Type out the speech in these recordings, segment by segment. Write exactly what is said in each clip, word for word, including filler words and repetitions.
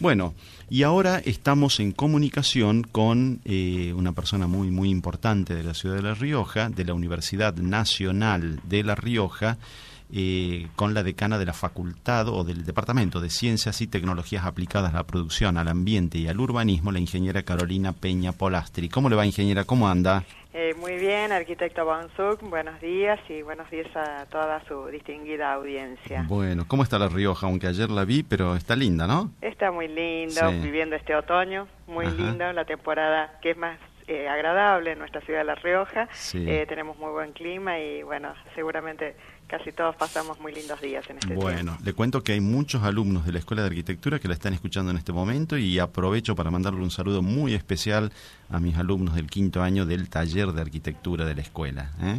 Bueno, y ahora estamos en comunicación con eh, una persona muy, muy importante de la ciudad de La Rioja, de la Universidad Nacional de La Rioja, eh, con la decana de la Facultad o del Departamento de Ciencias y Tecnologías Aplicadas a la Producción, al Ambiente y al Urbanismo, la ingeniera Carolina Peña Polastri. ¿Cómo le va, ingeniera? ¿Cómo anda? Eh, muy bien, arquitecto Bonsuc, buenos días y buenos días a toda su distinguida audiencia. Bueno, ¿cómo está La Rioja? Aunque ayer la vi, pero está linda, ¿no? Está muy lindo, Sí. Viviendo este otoño, muy Ajá. lindo, la temporada que es más eh, agradable en nuestra ciudad de La Rioja. Sí. Eh, tenemos muy buen clima y bueno, seguramente casi todos pasamos muy lindos días en este Bueno, tiempo. le cuento que hay muchos alumnos de la Escuela de Arquitectura que la están escuchando en este momento y aprovecho para mandarle un saludo muy especial a mis alumnos del quinto año del taller de arquitectura de la escuela, ¿eh?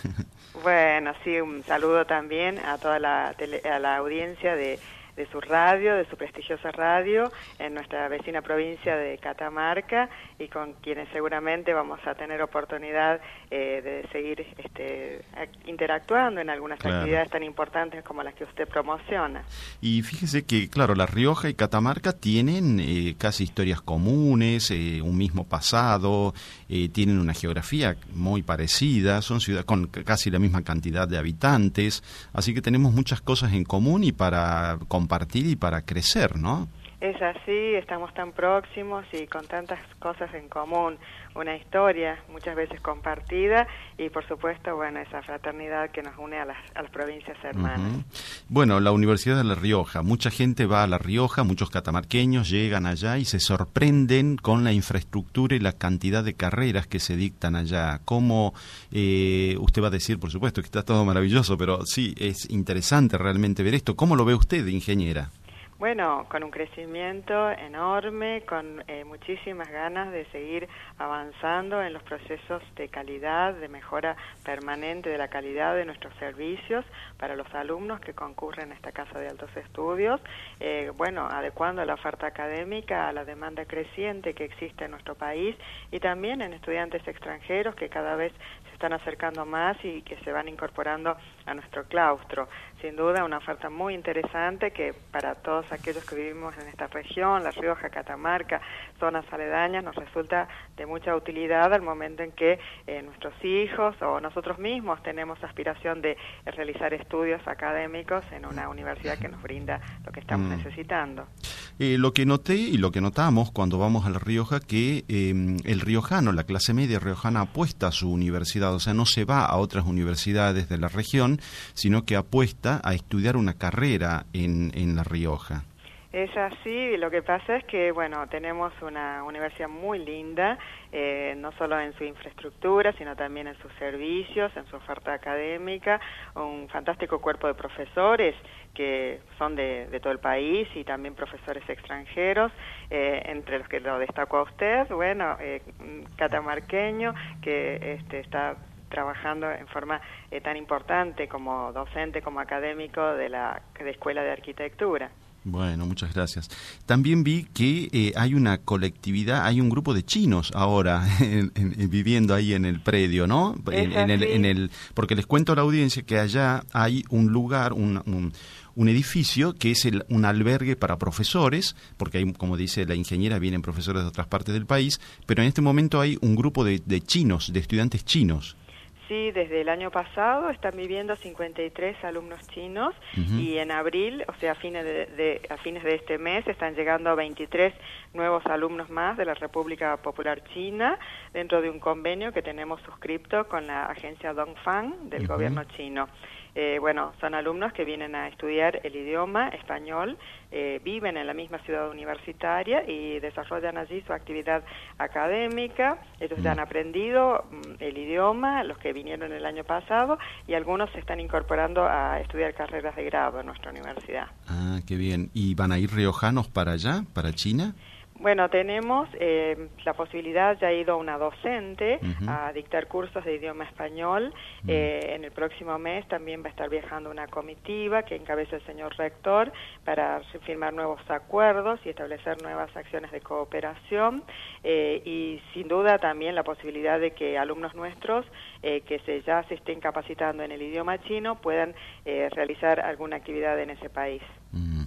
Bueno, sí, un saludo también a toda la, tele, a la audiencia de, de su radio, de su prestigiosa radio, en nuestra vecina provincia de Catamarca, y con quienes seguramente vamos a tener oportunidad eh, de seguir este, interactuando en algunas Claro. actividades tan importantes como las que usted promociona. Y fíjese que, claro, La Rioja y Catamarca tienen eh, casi historias comunes, eh, un mismo pasado, eh, tienen una geografía muy parecida, son ciudades con c- casi la misma cantidad de habitantes, así que tenemos muchas cosas en común y para compartir y para crecer, ¿no? Es así, estamos tan próximos y con tantas cosas en común, una historia muchas veces compartida y por supuesto, bueno, esa fraternidad que nos une a las, a las provincias hermanas. Ujú. Bueno, la Universidad de La Rioja, mucha gente va a La Rioja, muchos catamarqueños llegan allá y se sorprenden con la infraestructura y la cantidad de carreras que se dictan allá. ¿Cómo, eh, usted va a decir, por supuesto, que está todo maravilloso, pero sí, es interesante realmente ver esto? ¿Cómo lo ve usted, ingeniera? Bueno, con un crecimiento enorme, con eh, muchísimas ganas de seguir avanzando en los procesos de calidad, de mejora permanente de la calidad de nuestros servicios para los alumnos que concurren a esta Casa de Altos Estudios, eh, bueno, adecuando la oferta académica a la demanda creciente que existe en nuestro país y también en estudiantes extranjeros que cada vez se están acercando más y que se van incorporando a nuestro claustro. Sin duda una oferta muy interesante que para todos aquellos que vivimos en esta región, La Rioja, Catamarca, zonas aledañas, nos resulta de mucha utilidad al momento en que eh, nuestros hijos o nosotros mismos tenemos aspiración de eh, realizar estudios académicos en una universidad que nos brinda lo que estamos Mm. necesitando. Eh, lo que noté y lo que notamos cuando vamos a La Rioja, que eh, el riojano, la clase media riojana apuesta a su universidad, o sea, no se va a otras universidades de la región, sino que apuesta a estudiar una carrera en, en La Rioja. Es así, lo que pasa es que, bueno, tenemos una universidad muy linda, eh, no solo en su infraestructura, sino también en sus servicios, en su oferta académica, un fantástico cuerpo de profesores que son de, de todo el país y también profesores extranjeros, eh, entre los que lo destacó a usted, bueno, eh, catamarqueño, que este, está trabajando en forma eh, tan importante como docente, como académico de la de Escuela de Arquitectura. Bueno, muchas gracias. También vi que eh, hay una colectividad, hay un grupo de chinos ahora en, en, viviendo ahí en el predio, ¿no? En, en el, en el, porque les cuento a la audiencia que allá hay un lugar, un, un, un edificio que es el, un albergue para profesores, porque hay, como dice la ingeniera, vienen profesores de otras partes del país, pero en este momento hay un grupo de, de chinos, de estudiantes chinos. Sí, desde el año pasado están viviendo cincuenta y tres alumnos chinos uh-huh. y en abril, o sea, a fines de, de, a fines de este mes, están llegando veintitrés nuevos alumnos más de la República Popular China dentro de un convenio que tenemos suscripto con la agencia Dongfang del uh-huh. gobierno chino. Eh, bueno, son alumnos que vienen a estudiar el idioma español, eh, viven en la misma ciudad universitaria y desarrollan allí su actividad académica. Ellos ya han aprendido mm, el idioma, los que vinieron el año pasado, y algunos se están incorporando a estudiar carreras de grado en nuestra universidad. Ah, qué bien. ¿Y van a ir riojanos para allá, para China? Bueno, tenemos eh, la posibilidad, ya ha ido una docente uh-huh. a dictar cursos de idioma español. Uh-huh. Eh, en el próximo mes también va a estar viajando una comitiva que encabeza el señor rector para firmar nuevos acuerdos y establecer nuevas acciones de cooperación. Eh, y sin duda también la posibilidad de que alumnos nuestros eh, que se, ya se estén capacitando en el idioma chino puedan eh, realizar alguna actividad en ese país. Uh-huh.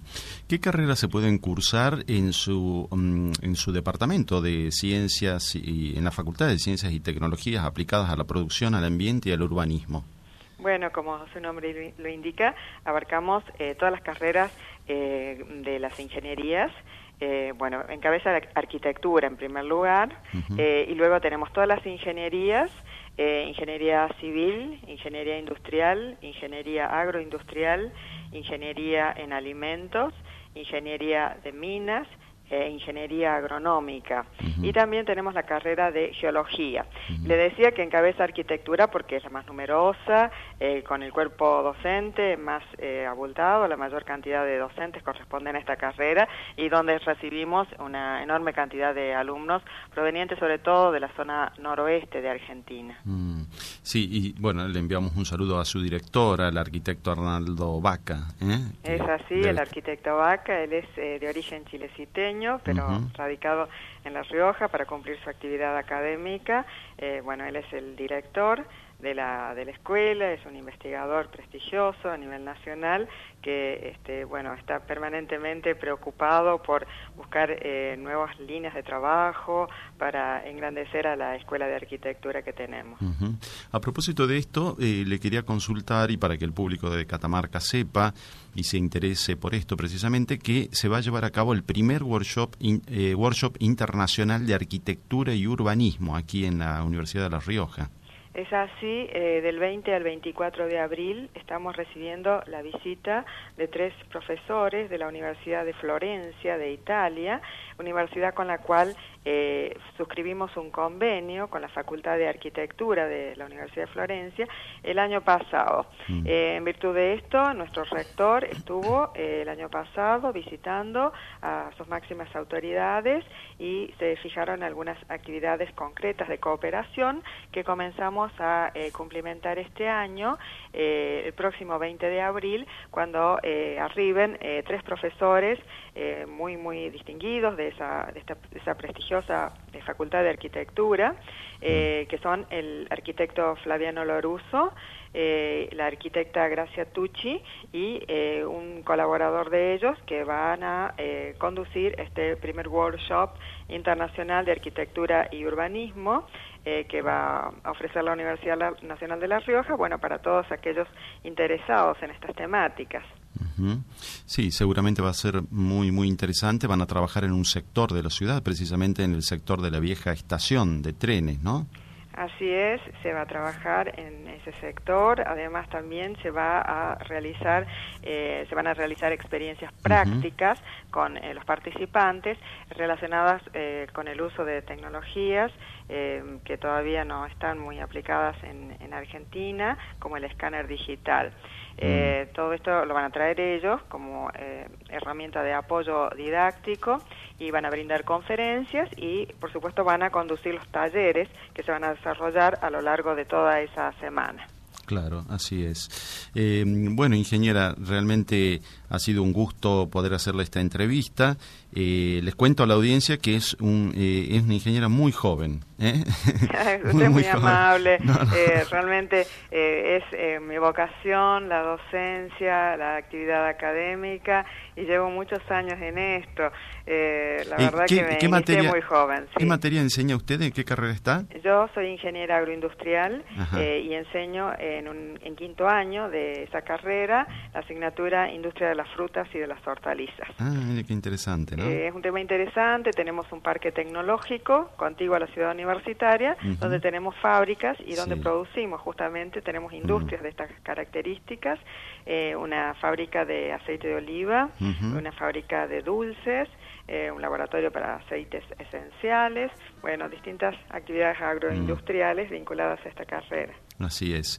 ¿Qué carreras se pueden cursar en su um, en su departamento de ciencias y en la Facultad de Ciencias y Tecnologías aplicadas a la producción, al ambiente y al urbanismo? Bueno, como su nombre lo indica, abarcamos eh, todas las carreras eh, de las ingenierías. Eh, bueno, encabeza la arquitectura en primer lugar, uh-huh. eh, y luego tenemos todas las ingenierías, eh, ingeniería civil, ingeniería industrial, ingeniería agroindustrial, ingeniería en alimentos, ingeniería de minas, eh, ingeniería agronómica, uh-huh. y también tenemos la carrera de geología. Uh-huh. Le decía que encabeza arquitectura porque es la más numerosa, eh, con el cuerpo docente más eh, abultado, la mayor cantidad de docentes corresponden a esta carrera, y donde recibimos una enorme cantidad de alumnos provenientes sobre todo de la zona noroeste de Argentina. Mm. Sí, y bueno, le enviamos un saludo a su director, al arquitecto Arnaldo Vaca. ¿eh? Es así, debe... el arquitecto Vaca, él es eh, de origen chileciteño, pero uh-huh. radicado en La Rioja para cumplir su actividad académica. Eh, bueno, él es el director de la de la escuela, es un investigador prestigioso a nivel nacional que este bueno está permanentemente preocupado por buscar eh, nuevas líneas de trabajo para engrandecer a la escuela de arquitectura que tenemos. Uh-huh. A propósito de esto, eh, le quería consultar, y para que el público de Catamarca sepa y se interese por esto precisamente, que se va a llevar a cabo el primer workshop in, eh, workshop internacional de arquitectura y urbanismo aquí en la Universidad de La Rioja. Es así, eh, del veinte al veinticuatro de abril estamos recibiendo la visita de tres profesores de la Universidad de Florencia, de Italia, universidad con la cual eh, suscribimos un convenio con la Facultad de Arquitectura de la Universidad de Florencia el año pasado. Mm. Eh, en virtud de esto, nuestro rector estuvo eh, el año pasado visitando a sus máximas autoridades y se fijaron algunas actividades concretas de cooperación que comenzamos a eh, cumplimentar este año, eh, el próximo veinte de abril, cuando eh, arriben eh, tres profesores eh, muy muy distinguidos de esa, de esta, de esa prestigiosa eh, Facultad de Arquitectura, eh, que son el arquitecto Flaviano Loruso, eh, la arquitecta Gracia Tucci y eh, un colaborador de ellos que van a eh, conducir este primer workshop internacional de arquitectura y urbanismo eh, que va a ofrecer la Universidad Nacional de La Rioja, bueno, para todos aquellos interesados en estas temáticas. Uh-huh. Sí, seguramente va a ser muy muy interesante. Van a trabajar en un sector de la ciudad, precisamente en el sector de la vieja estación de trenes, ¿no? Así es, se va a trabajar en ese sector. Además también se va a realizar, eh, se van a realizar experiencias prácticas uh-huh. con eh, los participantes relacionadas eh, con el uso de tecnologías eh, que todavía no están muy aplicadas en, en Argentina, como el escáner digital. Eh, todo esto lo van a traer ellos como eh, herramienta de apoyo didáctico y van a brindar conferencias y, por supuesto, van a conducir los talleres que se van a desarrollar a lo largo de toda esa semana. Claro, así es. Eh, bueno, ingeniera, realmente ha sido un gusto poder hacerle esta entrevista. Eh, les cuento a la audiencia que es, un, eh, es una ingeniera muy joven. ¿eh? Usted muy, es muy amable. No, no. Eh, realmente eh, es eh, mi vocación, la docencia, la actividad académica, y llevo muchos años en esto. Eh, la verdad ¿qué, que me ¿qué inicié materia, muy joven. Sí. ¿Qué materia enseña usted? ¿En qué carrera está? Yo soy ingeniera agroindustrial eh, y enseño en, un, en quinto año de esa carrera la asignatura Industria de las Frutas y de las Hortalizas. Ah, mire qué interesante, ¿no? Eh, es un tema interesante. Tenemos un parque tecnológico contiguo a la ciudad universitaria, uh-huh. donde tenemos fábricas y donde sí. producimos justamente, tenemos industrias uh-huh. de estas características, eh, una fábrica de aceite de oliva, uh-huh. una fábrica de dulces, eh, un laboratorio para aceites esenciales, bueno, distintas actividades agroindustriales uh-huh. vinculadas a esta carrera. Así es.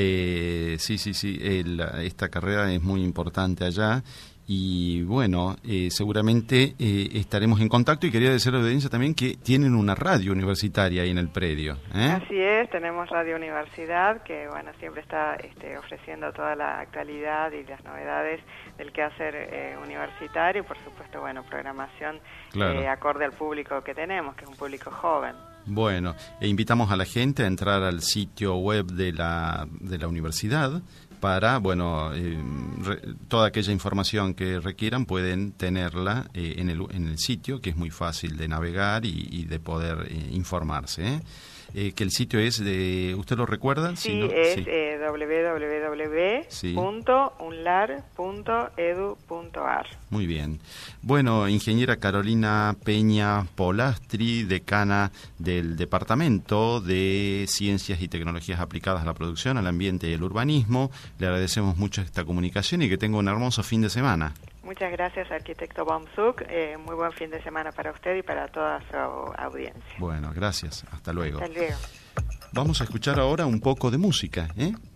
Eh, sí, sí, sí, el, esta carrera es muy importante allá. Y bueno, eh, seguramente eh, estaremos en contacto, y quería decirle a la audiencia también que tienen una radio universitaria ahí en el predio. ¿eh? Así es, tenemos Radio Universidad, que bueno siempre está este, ofreciendo toda la actualidad y las novedades del quehacer eh, universitario, y por supuesto, bueno, programación claro. eh, acorde al público que tenemos, que es un público joven. Bueno, e invitamos a la gente a entrar al sitio web de la, de la universidad para, bueno, eh, re, toda aquella información que requieran pueden tenerla eh, en, el, en el sitio, que es muy fácil de navegar y, y de poder eh, informarse, ¿eh? Eh, que el sitio es de, ¿usted lo recuerda? Sí, si no, es sí. Eh, doble u doble u doble u punto unlar punto edu punto ar. Muy bien. Bueno, ingeniera Carolina Peña Polastri, decana del Departamento de Ciencias y Tecnologías Aplicadas a la Producción, al Ambiente y el Urbanismo, le agradecemos mucho esta comunicación y que tenga un hermoso fin de semana. Muchas gracias, arquitecto Baumzug. Eh, muy buen fin de semana para usted y para toda su audiencia. Bueno, gracias. Hasta luego. Hasta luego. Vamos a escuchar ahora un poco de música, ¿eh?